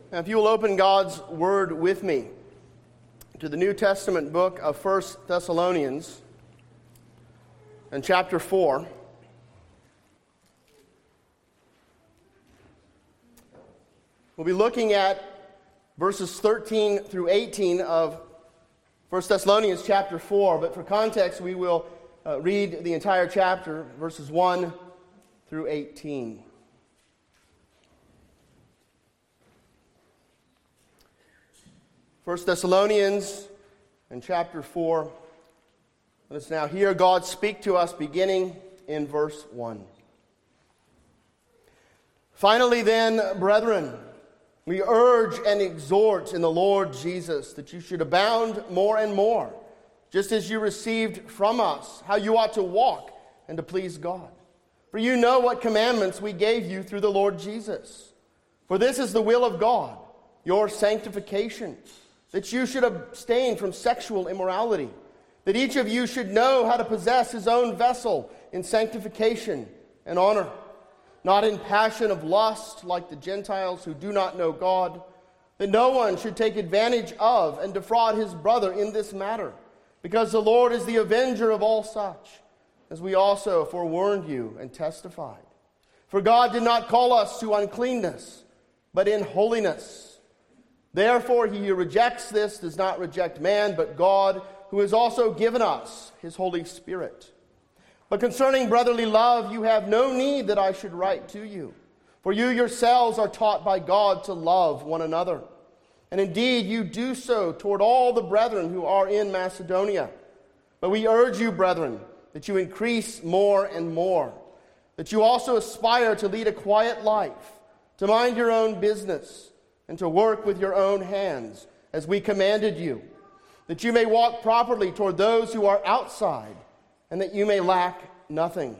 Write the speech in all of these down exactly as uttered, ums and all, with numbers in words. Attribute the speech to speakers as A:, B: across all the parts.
A: Now, if you will open God's Word with me to the New Testament book of First Thessalonians and chapter four. We'll be looking at verses thirteen through eighteen of First Thessalonians chapter four, but for context, we will uh, read the entire chapter, verses one through eighteen. First Thessalonians and chapter four. Let us now hear God speak to us beginning in verse one. Finally then, brethren, we urge and exhort in the Lord Jesus that you should abound more and more, just as you received from us how you ought to walk and to please God. For you know what commandments we gave you through the Lord Jesus. For this is the will of God, your sanctification, that you should abstain from sexual immorality, that each of you should know how to possess his own vessel in sanctification and honor, not in passion of lust like the Gentiles who do not know God, that no one should take advantage of and defraud his brother in this matter, because the Lord is the avenger of all such, as we also forewarned you and testified. For God did not call us to uncleanness, but in holiness. Therefore, he who rejects this does not reject man, but God, who has also given us his Holy Spirit. But concerning brotherly love, you have no need that I should write to you, for you yourselves are taught by God to love one another. And indeed, you do so toward all the brethren who are in Macedonia. But we urge you, brethren, that you increase more and more, that you also aspire to lead a quiet life, to mind your own business, and to work with your own hands, as we commanded you, that you may walk properly toward those who are outside, and that you may lack nothing.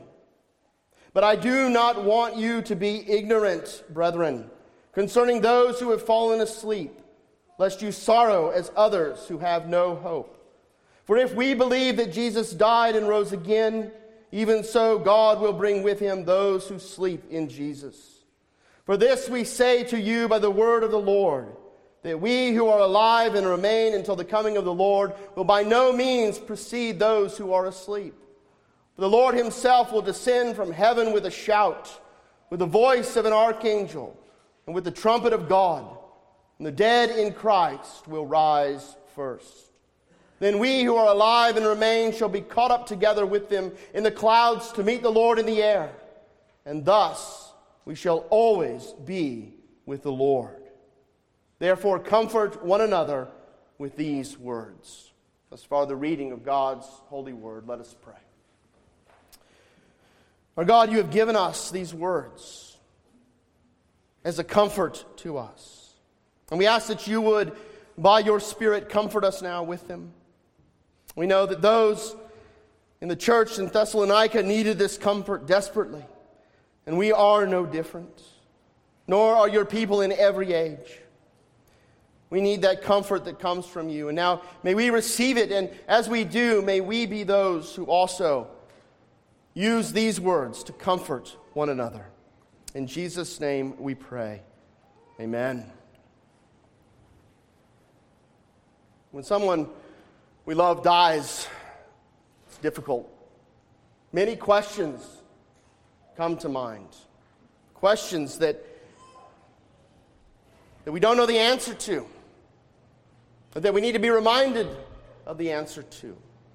A: But I do not want you to be ignorant, brethren, concerning those who have fallen asleep, lest you sorrow as others who have no hope. For if we believe that Jesus died and rose again, even so God will bring with him those who sleep in Jesus. For this we say to you by the word of the Lord, that we who are alive and remain until the coming of the Lord will by no means precede those who are asleep. For the Lord himself will descend from heaven with a shout, with the voice of an archangel, and with the trumpet of God, and the dead in Christ will rise first. Then we who are alive and remain shall be caught up together with them in the clouds to meet the Lord in the air, and thus we shall always be with the Lord. Therefore, comfort one another with these words. Thus far, the reading of God's holy word. Let us pray. Our God, you have given us these words as a comfort to us. And we ask that you would, by your Spirit, comfort us now with them. We know that those in the church in Thessalonica needed this comfort desperately. And we are no different, nor are your people in every age. We need that comfort that comes from you. And now may we receive it, and as we do, may we be those who also use these words to comfort one another. In Jesus' name we pray. Amen. When someone we love dies, it's difficult. Many questions come to mind. Questions that, that we don't know the answer to, but that we need to be reminded of the answer to.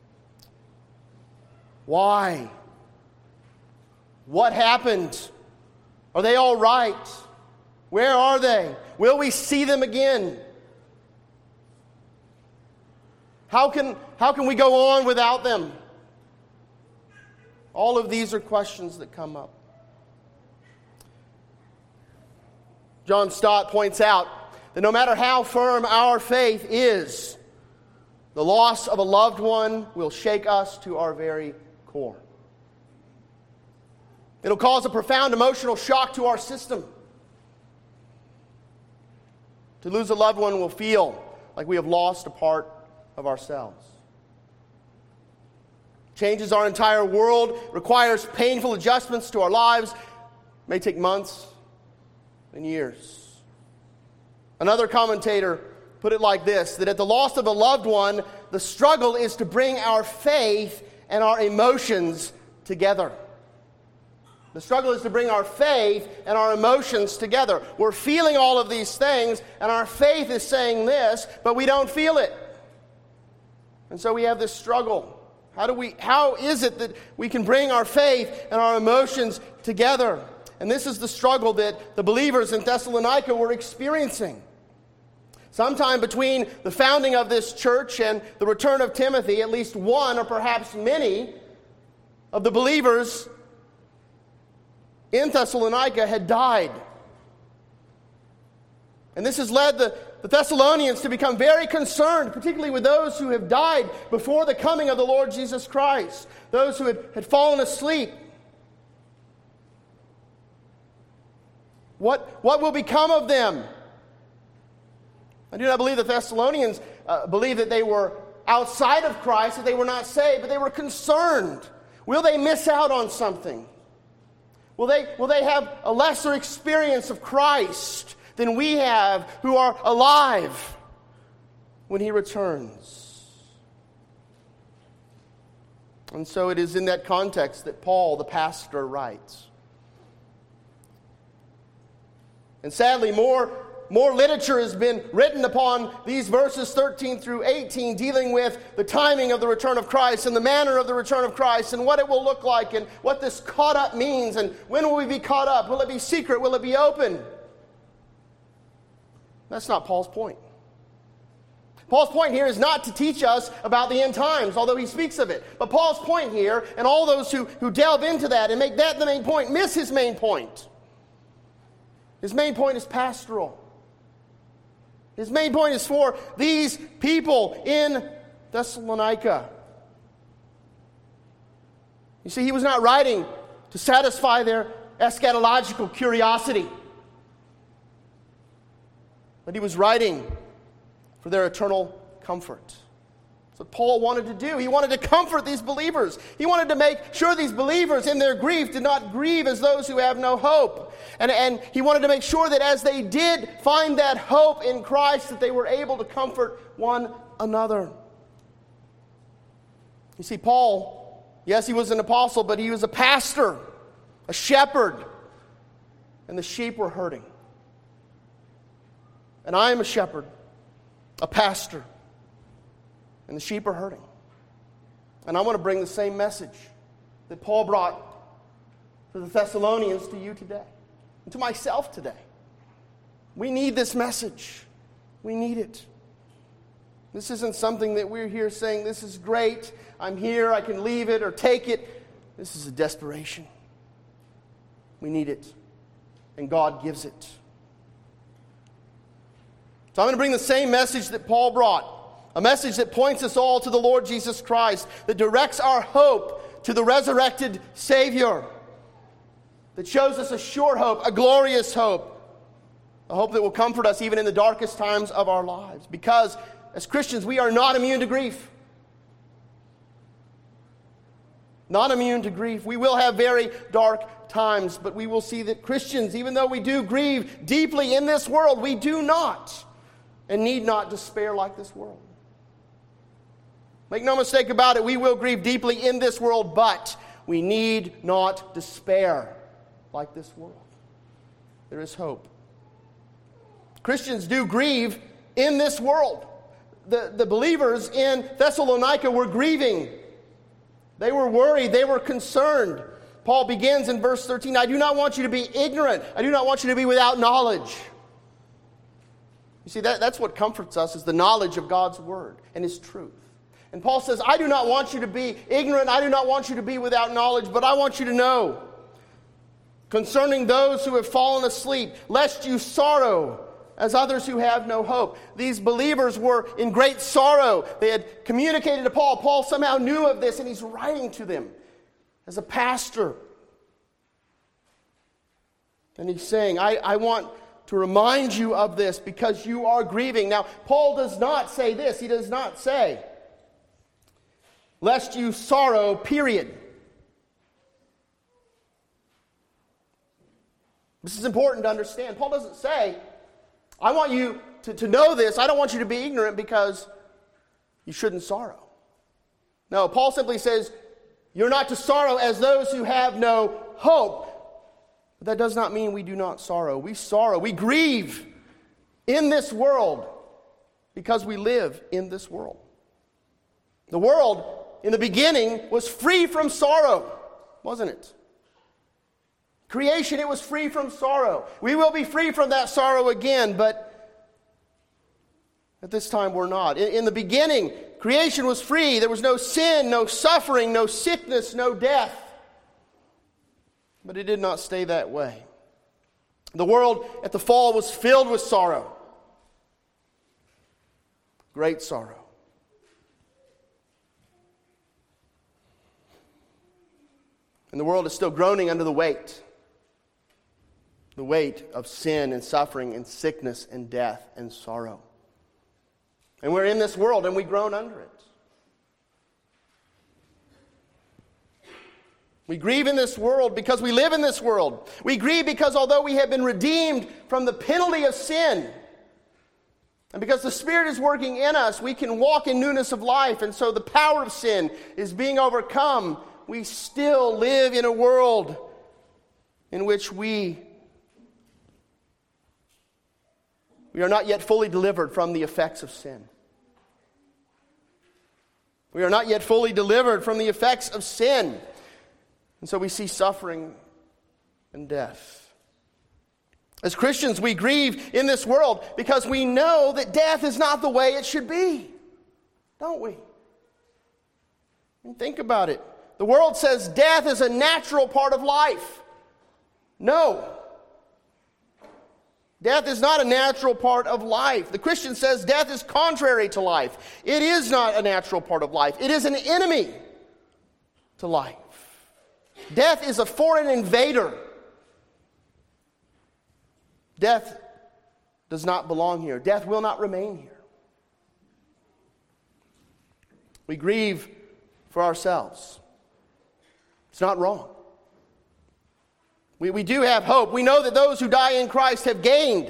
A: Why? What happened? Are they all right? Where are they? Will we see them again? How can, how can we go on without them? All of these are questions that come up. John Stott points out that no matter how firm our faith is, the loss of a loved one will shake us to our very core. It'll cause a profound emotional shock to our system. To lose a loved one will feel like we have lost a part of ourselves. Changes our entire world, requires painful adjustments to our lives, may take months and years. Another commentator put it like this, that at the loss of a loved one, the struggle is to bring our faith and our emotions together. The struggle is to bring our faith and our emotions together. We're feeling all of these things, and our faith is saying this, but we don't feel it. And so we have this struggle. How do we? How is it that we can bring our faith and our emotions together? And this is the struggle that the believers in Thessalonica were experiencing. Sometime between the founding of this church and the return of Timothy, at least one or perhaps many of the believers in Thessalonica had died. And this has led the, the Thessalonians to become very concerned, particularly with those who have died before the coming of the Lord Jesus Christ, those who had, had fallen asleep. What, what will become of them? I do not believe the Thessalonians uh, believed that they were outside of Christ, that they were not saved, but they were concerned. Will they miss out on something? Will they, will they have a lesser experience of Christ than we have who are alive when He returns? And so it is in that context that Paul, the pastor, writes. And sadly, more, more literature has been written upon these verses thirteen through eighteen, dealing with the timing of the return of Christ and the manner of the return of Christ and what it will look like and what this caught up means and when will we be caught up? Will it be secret? Will it be open? That's not Paul's point. Paul's point here is not to teach us about the end times, although he speaks of it. But Paul's point here, and all those who, who delve into that and make that the main point, miss his main point. His main point is pastoral. His main point is for these people in Thessalonica. You see, he was not writing to satisfy their eschatological curiosity, but he was writing for their eternal comfort. That's what Paul wanted to do. He wanted to comfort these believers. He wanted to make sure these believers in their grief did not grieve as those who have no hope. And, and he wanted to make sure that as they did find that hope in Christ, that they were able to comfort one another. You see, Paul, yes, he was an apostle, but he was a pastor, a shepherd, and the sheep were hurting. And I am a shepherd, a pastor, and the sheep are hurting. And I want to bring the same message that Paul brought to the Thessalonians to you today, and to myself today. We need this message. We need it. This isn't something that we're here saying, this is great, I'm here, I can leave it or take it. This is a desperation. We need it. And God gives it. So I'm going to bring the same message that Paul brought. A message that points us all to the Lord Jesus Christ, that directs our hope to the resurrected Savior, that shows us a sure hope, a glorious hope, a hope that will comfort us even in the darkest times of our lives. Because as Christians, we are not immune to grief. Not immune to grief. We will have very dark times, but we will see that Christians, even though we do grieve deeply in this world, we do not and need not despair like this world. Make no mistake about it, we will grieve deeply in this world, but we need not despair like this world. There is hope. Christians do grieve in this world. The, the believers in Thessalonica were grieving. They were worried. They were concerned. Paul begins in verse thirteen, I do not want you to be ignorant. I do not want you to be without knowledge. You see, that, that's what comforts us, is the knowledge of God's word and His truth. And Paul says, I do not want you to be ignorant. I do not want you to be without knowledge, but I want you to know concerning those who have fallen asleep, lest you sorrow as others who have no hope. These believers were in great sorrow. They had communicated to Paul. Paul somehow knew of this, and he's writing to them as a pastor. And he's saying, I, I want to remind you of this because you are grieving. Now, Paul does not say this. He does not say, lest you sorrow, period. This is important to understand. Paul doesn't say, I want you to, to know this. I don't want you to be ignorant because you shouldn't sorrow. No, Paul simply says, you're not to sorrow as those who have no hope. But that does not mean we do not sorrow. We sorrow, we grieve in this world because we live in this world. The world, in the beginning, was free from sorrow, wasn't it? Creation, it was free from sorrow. We will be free from that sorrow again, but at this time we're not. In, in the beginning, creation was free. There was no sin, no suffering, no sickness, no death. But it did not stay that way. The world at the fall was filled with sorrow. Great sorrow. And the world is still groaning under the weight. The weight of sin and suffering and sickness and death and sorrow. And we're in this world and we groan under it. We grieve in this world because we live in this world. We grieve because although we have been redeemed from the penalty of sin, and because the Spirit is working in us, we can walk in newness of life. And so the power of sin is being overcome. We still live in a world in which we, we are not yet fully delivered from the effects of sin. We are not yet fully delivered from the effects of sin. And so we see suffering and death. As Christians, we grieve in this world because we know that death is not the way it should be. Don't we? And think about it. The world says death is a natural part of life. No. Death is not a natural part of life. The Christian says death is contrary to life. It is not a natural part of life. It is an enemy to life. Death is a foreign invader. Death does not belong here. Death will not remain here. We grieve for ourselves. It's not wrong. We, we do have hope. We know that those who die in Christ have gained.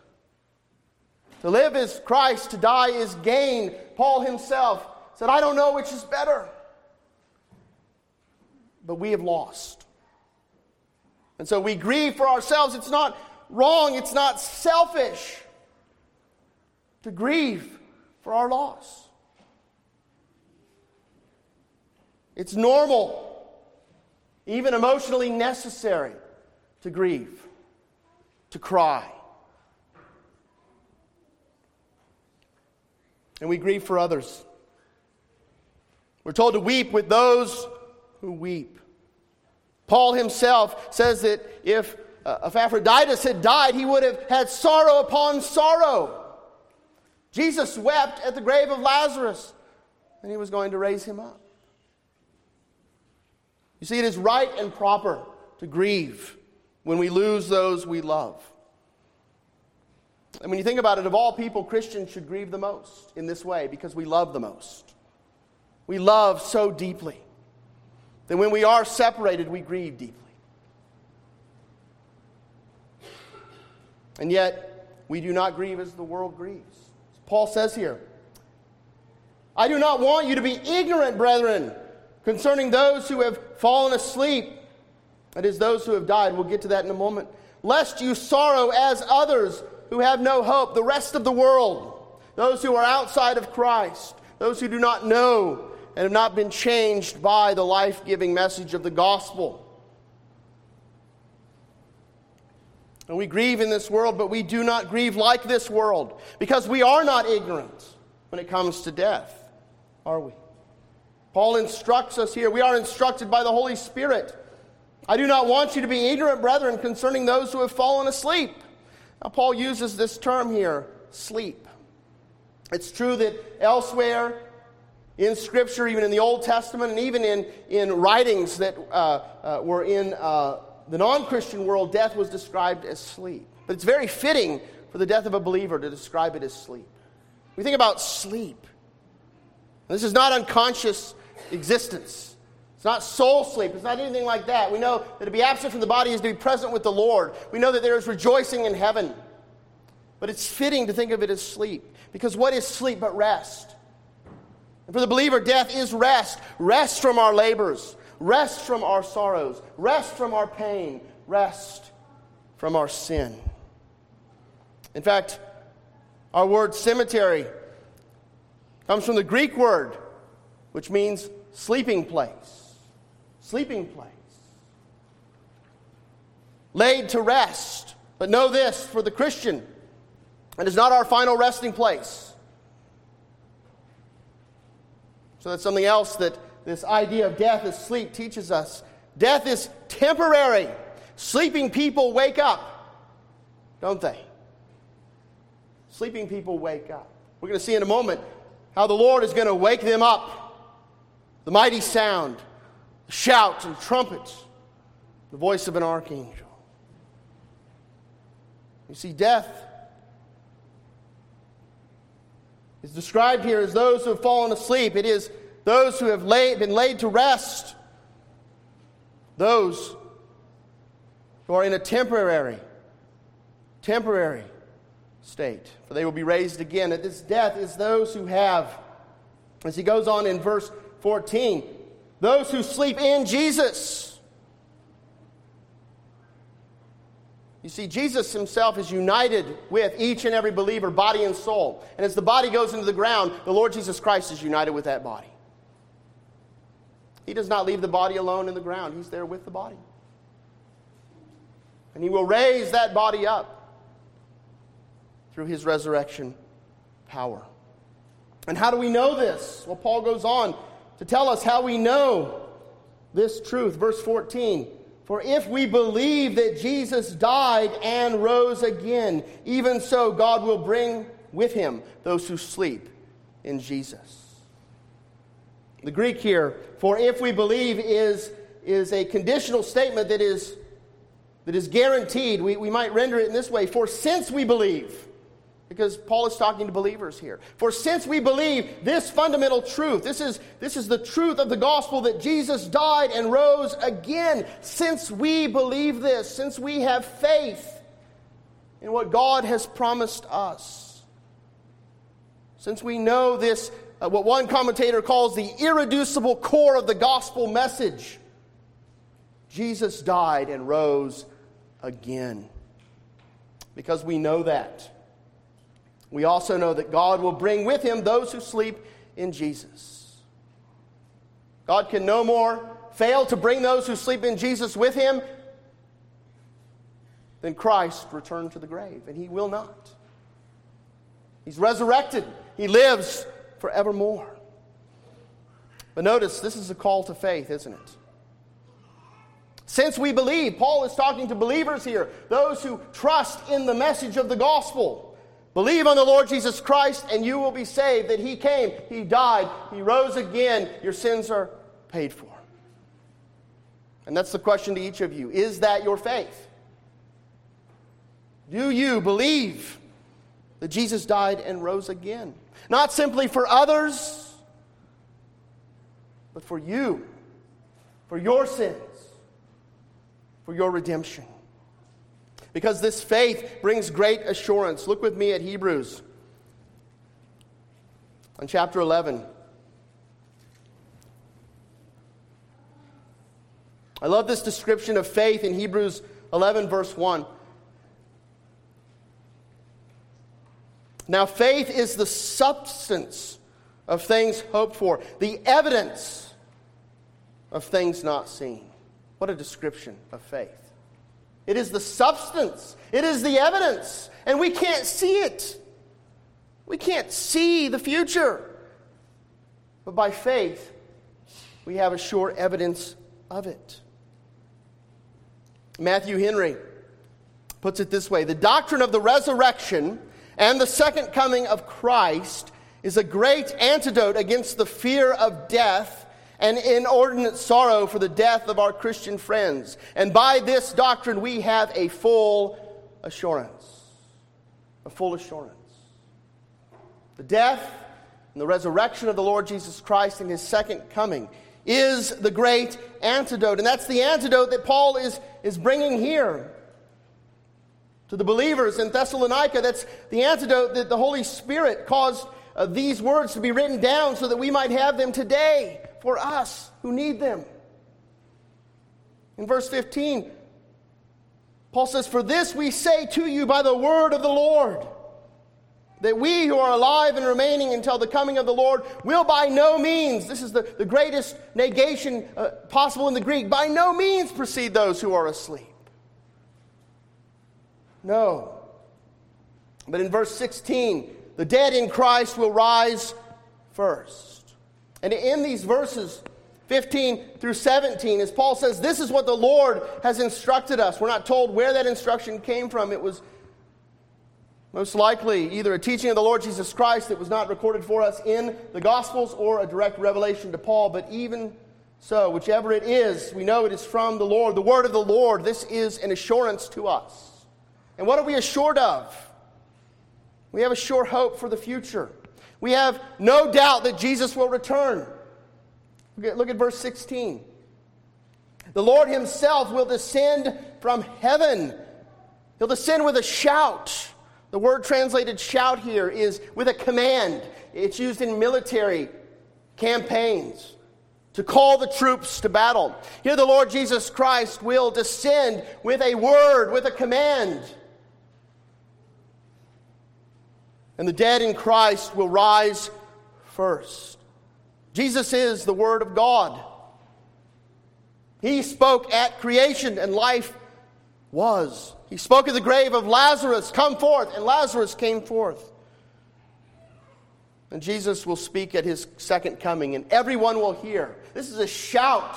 A: To live is Christ, to die is gain. Paul himself said, I don't know which is better. But we have lost. And so we grieve for ourselves. It's not wrong. It's not selfish to grieve for our loss. It's normal, even emotionally necessary, to grieve, to cry. And we grieve for others. We're told to weep with those who weep. Paul himself says that if uh, Epaphroditus had died, he would have had sorrow upon sorrow. Jesus wept at the grave of Lazarus, and he was going to raise him up. You see, it is right and proper to grieve when we lose those we love. And when you think about it, of all people, Christians should grieve the most in this way because we love the most. We love so deeply that when we are separated, we grieve deeply. And yet, we do not grieve as the world grieves. Paul says here, I do not want you to be ignorant, brethren, concerning those who have fallen asleep. That is, those who have died. We'll get to that in a moment. Lest you sorrow as others who have no hope, the rest of the world, those who are outside of Christ, those who do not know and have not been changed by the life-giving message of the gospel. And we grieve in this world, but we do not grieve like this world, because we are not ignorant when it comes to death, are we? Paul instructs us here. We are instructed by the Holy Spirit. I do not want you to be ignorant, brethren, concerning those who have fallen asleep. Now, Paul uses this term here, sleep. It's true that elsewhere in Scripture, even in the Old Testament, and even in, in writings that uh, uh, were in uh, the non-Christian world, death was described as sleep. But it's very fitting for the death of a believer to describe it as sleep. We think about sleep. This is not unconscious existence. It's not soul sleep. It's not anything like that. We know that to be absent from the body is to be present with the Lord. We know that there is rejoicing in heaven. But it's fitting to think of it as sleep. Because what is sleep but rest? And for the believer, death is rest. Rest from our labors. Rest from our sorrows. Rest from our pain. Rest from our sin. In fact, our word cemetery comes from the Greek word, which means sleeping place. Sleeping place. Laid to rest. But know this, for the Christian, it is not our final resting place. So that's something else that this idea of death as sleep teaches us. Death is temporary. Sleeping people wake up, don't they? Sleeping people wake up. We're going to see in a moment how the Lord is going to wake them up. The mighty sound, the shout and trumpets, the voice of an archangel. You see, death is described here as those who have fallen asleep. It is those who have laid, been laid to rest. Those who are in a temporary, temporary state. For they will be raised again. At this death is those who have, as he goes on in verse fourteen, those who sleep in Jesus. You see, Jesus himself is united with each and every believer, body and soul. And as the body goes into the ground, the Lord Jesus Christ is united with that body. He does not leave the body alone in the ground. He's there with the body. And he will raise that body up through his resurrection power. And how do we know this? Well, Paul goes on to tell us how we know this truth. Verse fourteen. For if we believe that Jesus died and rose again, even so God will bring with him those who sleep in Jesus. The Greek here, for if we believe, is, is a conditional statement that is, that is guaranteed. We, we might render it in this way, for since we believe, because Paul is talking to believers here. For since we believe this fundamental truth, this is, this is the truth of the gospel that Jesus died and rose again. Since we believe this, since we have faith in what God has promised us, since we know this, uh, what one commentator calls the irreducible core of the gospel message, Jesus died and rose again. Because we know that, we also know that God will bring with him those who sleep in Jesus. God can no more fail to bring those who sleep in Jesus with him than Christ returned to the grave. And he will not. He's resurrected. He lives forevermore. But notice, this is a call to faith, isn't it? Since we believe, Paul is talking to believers here, those who trust in the message of the gospel. Believe on the Lord Jesus Christ and you will be saved. That he came, he died, he rose again. Your sins are paid for. And that's the question to each of you. Is that your faith? Do you believe that Jesus died and rose again? Not simply for others, but for you, for your sins, for your redemption. Because this faith brings great assurance. Look with me at Hebrews on chapter eleven. I love this description of faith in Hebrews eleven, verse one. Now faith is the substance of things hoped for, the evidence of things not seen. What a description of faith. It is the substance. It is the evidence. And we can't see it. We can't see the future. But by faith, we have a sure evidence of it. Matthew Henry puts it this way. The doctrine of the resurrection and the second coming of Christ is a great antidote against the fear of death and inordinate sorrow for the death of our Christian friends. And by this doctrine we have a full assurance. A full assurance. The death and the resurrection of the Lord Jesus Christ and his second coming is the great antidote. And that's the antidote that Paul is, is bringing here. To the believers in Thessalonica, that's the antidote that the Holy Spirit caused uh, these words to be written down so that we might have them today for us who need them. In verse fifteen, Paul says, "For this we say to you by the word of the Lord, that we who are alive and remaining until the coming of the Lord will by no means," this is the, the greatest negation uh, possible in the Greek, "by no means precede those who are asleep." No. But in verse sixteen, the dead in Christ will rise first. And in these verses, fifteen through seventeen, as Paul says, this is what the Lord has instructed us. We're not told where that instruction came from. It was most likely either a teaching of the Lord Jesus Christ that was not recorded for us in the Gospels or a direct revelation to Paul. But even so, whichever it is, we know it is from the Lord, the word of the Lord. This is an assurance to us. And what are we assured of? We have a sure hope for the future. We have no doubt that Jesus will return. Look at, look at verse sixteen. "The Lord himself will descend from heaven. He'll descend with a shout." The word translated shout here is with a command. It's used in military campaigns to call the troops to battle. Here the Lord Jesus Christ will descend with a word, with a command. And the dead in Christ will rise first. Jesus is the Word of God. He spoke at creation and life was. He spoke of the grave of Lazarus, "Come forth," and Lazarus came forth. And Jesus will speak at his second coming, and everyone will hear. This is a shout.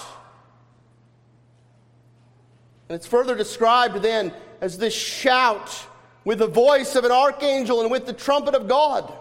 A: And it's further described then as this shout with the voice of an archangel and with the trumpet of God.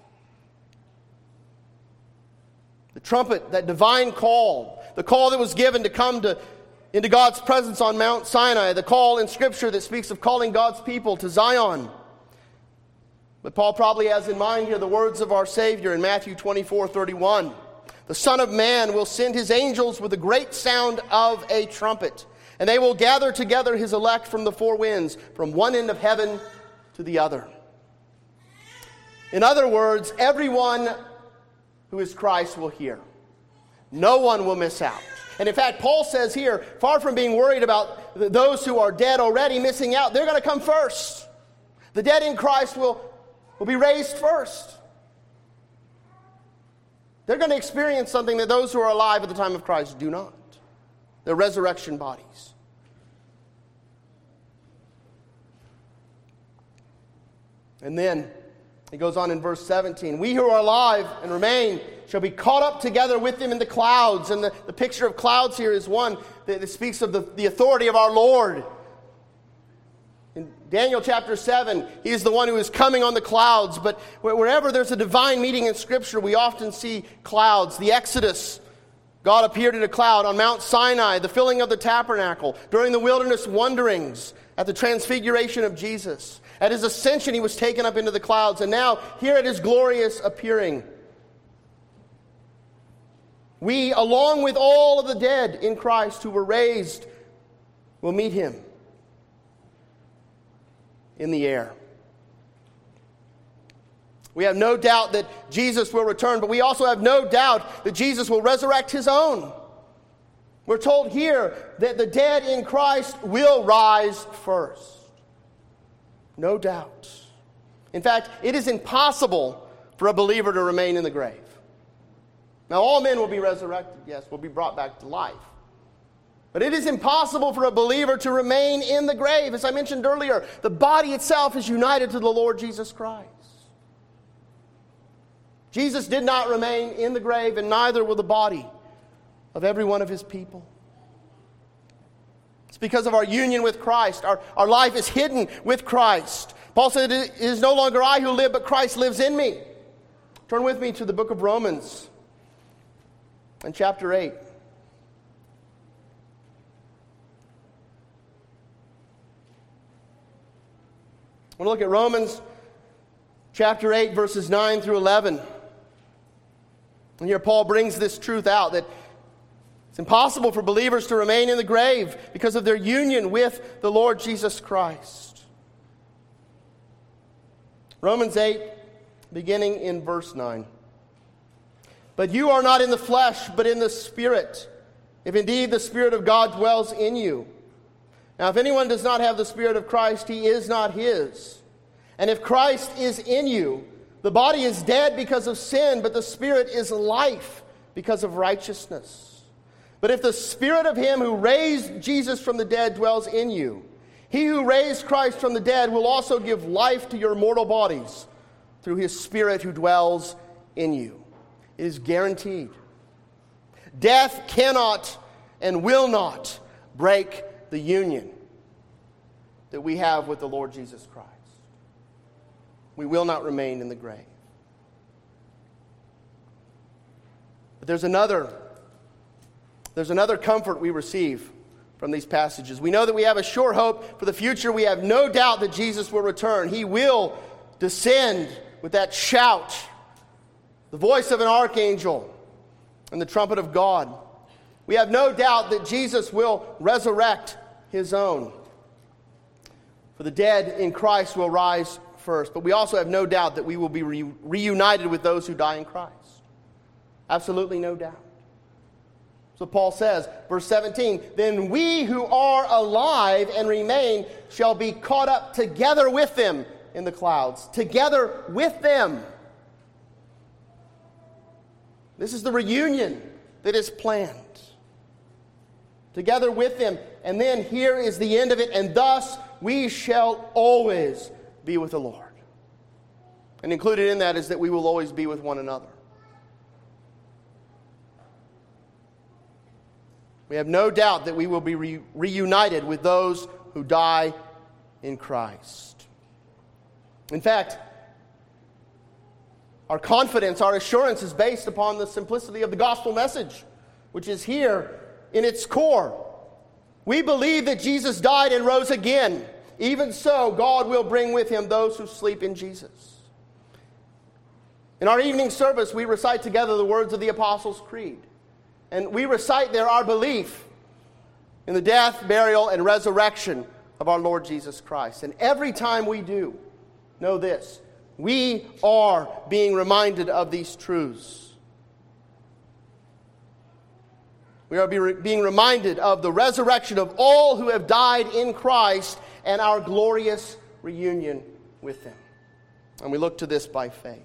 A: The trumpet, that divine call, the call that was given to come to, into God's presence on Mount Sinai, the call in Scripture that speaks of calling God's people to Zion. But Paul probably has in mind here the words of our Savior in Matthew twenty-four thirty-one. "The Son of Man will send his angels with a great sound of a trumpet, and they will gather together his elect from the four winds, from one end of heaven to the other." In other words, everyone who is Christ will hear. No one will miss out. And in fact, Paul says here, far from being worried about those who are dead already missing out, they're going to come first. The dead in Christ will, will be raised first. They're going to experience something that those who are alive at the time of Christ do not. Their resurrection bodies. And then he goes on in verse seventeen. "We who are alive and remain shall be caught up together with them in the clouds." And the, the picture of clouds here is one that, that speaks of the, the authority of our Lord. In Daniel chapter seven, he is the one who is coming on the clouds. But wherever there's a divine meeting in Scripture, we often see clouds. The Exodus, God appeared in a cloud. On Mount Sinai, the filling of the tabernacle. During the wilderness wanderings, at the transfiguration of Jesus. At his ascension, he was taken up into the clouds. And now, here at his glorious appearing, we, along with all of the dead in Christ who were raised, will meet him in the air. We have no doubt that Jesus will return, but we also have no doubt that Jesus will resurrect his own. We're told here that the dead in Christ will rise first. No doubt. In fact, it is impossible for a believer to remain in the grave. Now, all men will be resurrected, yes, will be brought back to life. But it is impossible for a believer to remain in the grave. As I mentioned earlier, the body itself is united to the Lord Jesus Christ. Jesus did not remain in the grave, and neither will the body of every one of his people. It's because of our union with Christ. Our, our life is hidden with Christ. Paul said, "It is no longer I who live, but Christ lives in me." Turn with me to the book of Romans and chapter eight. I want to look at Romans chapter eight, verses nine through eleven. And here Paul brings this truth out, that it's impossible for believers to remain in the grave because of their union with the Lord Jesus Christ. Romans eight, beginning in verse nine. But you are not in the flesh, but in the Spirit, if indeed the Spirit of God dwells in you. Now, if anyone does not have the Spirit of Christ, he is not his. And if Christ is in you, the body is dead because of sin, but the Spirit is life because of righteousness. But if the Spirit of him who raised Jesus from the dead dwells in you, he who raised Christ from the dead will also give life to your mortal bodies through his Spirit who dwells in you. It is guaranteed. Death cannot and will not break the union that we have with the Lord Jesus Christ. We will not remain in the grave. But there's another, there's another comfort we receive from these passages. We know that we have a sure hope for the future. We have no doubt that Jesus will return. He will descend with that shout, the voice of an archangel, and the trumpet of God. We have no doubt that Jesus will resurrect his own. For the dead in Christ will rise first. But we also have no doubt that we will be re- reunited with those who die in Christ. Absolutely no doubt. So Paul says, verse seventeen, then we who are alive and remain shall be caught up together with them in the clouds. Together with them. This is the reunion that is planned. Together with them. And then here is the end of it. And thus we shall always be with the Lord. And included in that is that we will always be with one another. We have no doubt that we will be re- reunited with those who die in Christ. In fact, our confidence, our assurance is based upon the simplicity of the gospel message, which is here in its core. We believe that Jesus died and rose again. Even so, God will bring with him those who sleep in Jesus. In our evening service, we recite together the words of the Apostles' Creed. And we recite there our belief in the death, burial, and resurrection of our Lord Jesus Christ. And every time we do, know this, we are being reminded of these truths. We are being reminded of the resurrection of all who have died in Christ and our glorious reunion with them. And we look to this by faith.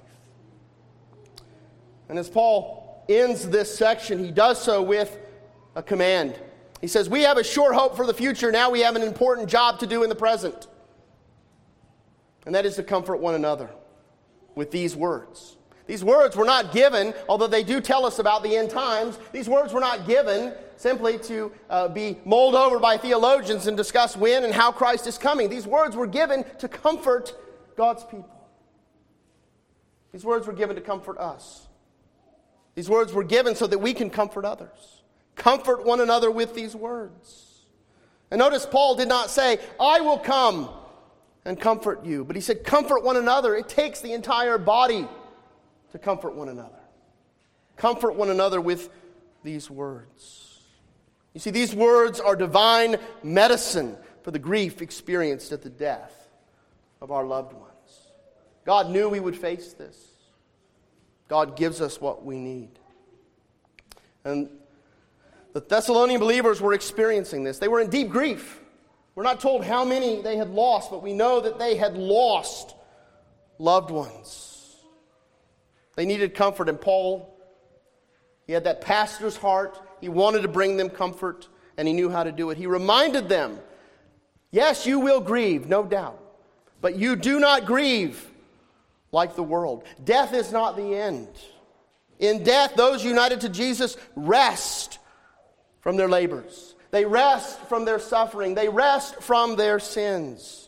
A: And as Paul ends this section, he does so with a command. He says, we have a sure hope for the future. Now we have an important job to do in the present. And that is to comfort one another with these words. These words were not given, although they do tell us about the end times, these words were not given simply to uh, be mulled over by theologians and discuss when and how Christ is coming. These words were given to comfort God's people. These words were given to comfort us. These words were given so that we can comfort others. Comfort one another with these words. And notice Paul did not say, I will come and comfort you. But he said, comfort one another. It takes the entire body to comfort one another. Comfort one another with these words. You see, these words are divine medicine for the grief experienced at the death of our loved ones. God knew we would face this. God gives us what we need. And the Thessalonian believers were experiencing this. They were in deep grief. We're not told how many they had lost, but we know that they had lost loved ones. They needed comfort, and Paul, he had that pastor's heart. He wanted to bring them comfort, and he knew how to do it. He reminded them, yes, you will grieve, no doubt, but you do not grieve like the world. Death is not the end. In death, those united to Jesus rest from their labors. They rest from their suffering. They rest from their sins.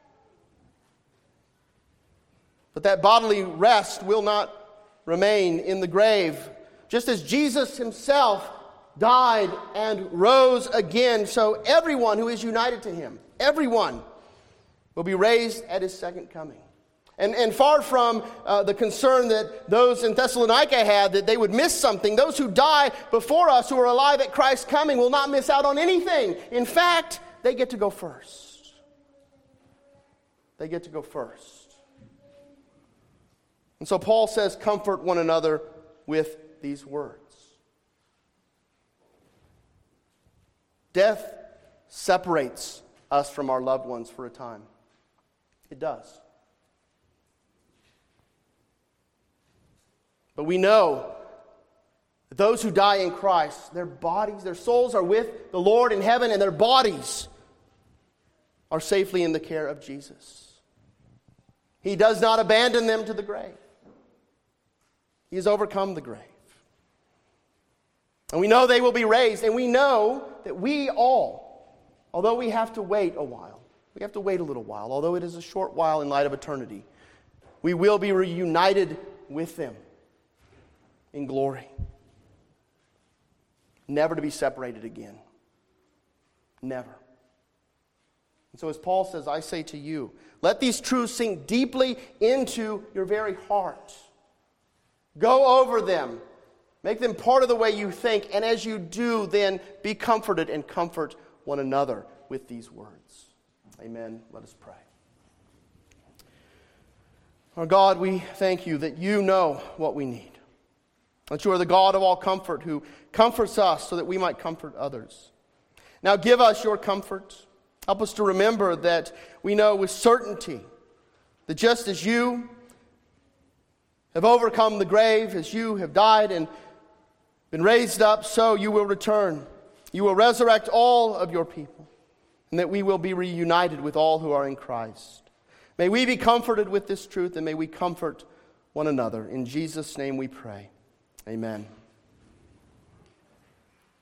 A: But that bodily rest will not remain in the grave. Just as Jesus himself died and rose again, so everyone who is united to him, everyone, will be raised at his second coming. And, and far from uh, the concern that those in Thessalonica had that they would miss something, those who die before us, who are alive at Christ's coming, will not miss out on anything. In fact, they get to go first. They get to go first. And so Paul says, comfort one another with these words. Death separates us from our loved ones for a time. It does. But we know that those who die in Christ, their bodies, their souls are with the Lord in heaven, and their bodies are safely in the care of Jesus. He does not abandon them to the grave. He has overcome the grave. And we know they will be raised, and we know that we all, although we have to wait a while, we have to wait a little while, although it is a short while in light of eternity, we will be reunited with them in glory. Never to be separated again. Never. And so as Paul says, I say to you, let these truths sink deeply into your very heart. Go over them. Make them part of the way you think. And as you do, then be comforted and comfort one another with these words. Amen. Let us pray. Our God, we thank you that you know what we need. That you are the God of all comfort who comforts us so that we might comfort others. Now give us your comfort. Help us to remember that we know with certainty that just as you have overcome the grave, as you have died and been raised up, so you will return. You will resurrect all of your people, and that we will be reunited with all who are in Christ. May we be comforted with this truth, and may we comfort one another. In Jesus' name we pray. Amen.